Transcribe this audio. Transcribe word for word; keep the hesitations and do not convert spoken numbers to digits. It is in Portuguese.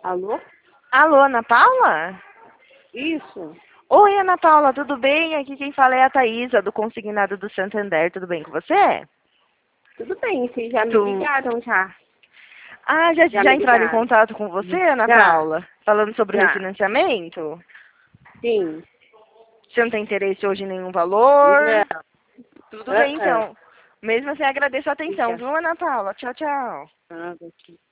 Alô? Alô, Ana Paula? Isso. Oi, Ana Paula, tudo bem? Aqui quem fala é a Thaisa, do Consignado do Santander. Tudo bem com você? Tudo bem, vocês já me Tu... ligaram já. Ah, já, Já já me entraram em ligaram. contato com você, Ana Já, Paula? Falando sobre o já. refinanciamento? Sim. Você não tem interesse hoje em nenhum valor? Não. Tudo Ah, bem, ah. então. Mesmo assim, agradeço a atenção, Fica. viu, Ana Paula? Tchau, tchau. Ah, aqui.